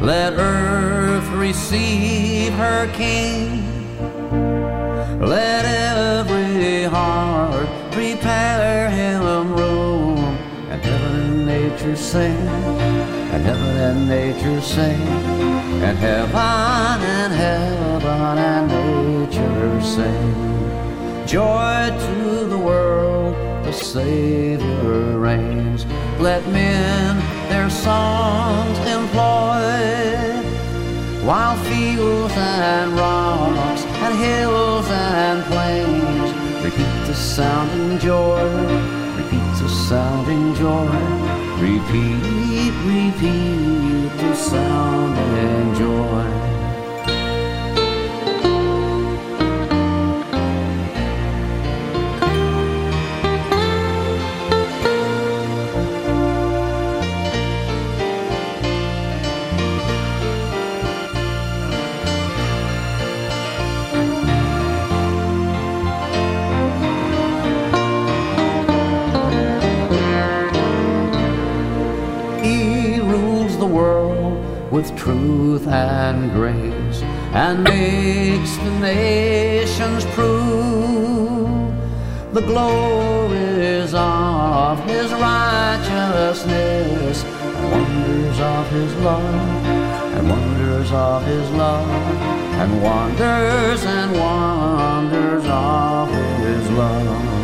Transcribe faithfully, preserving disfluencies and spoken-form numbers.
Let earth receive her King. Let every heart prepare him room. And heaven and nature sing, and heaven and nature sing, and heaven and heaven and nature sing. Joy to the world, the Savior reigns. Let men their songs employ, while fields and rocks and hills and plains repeat the sounding joy, repeat the sounding joy, repeat, repeat the sounding joy. With truth and grace, and makes the nations prove the glories of his righteousness, and wonders of his love, and wonders of his love, and wonders and wonders of his love.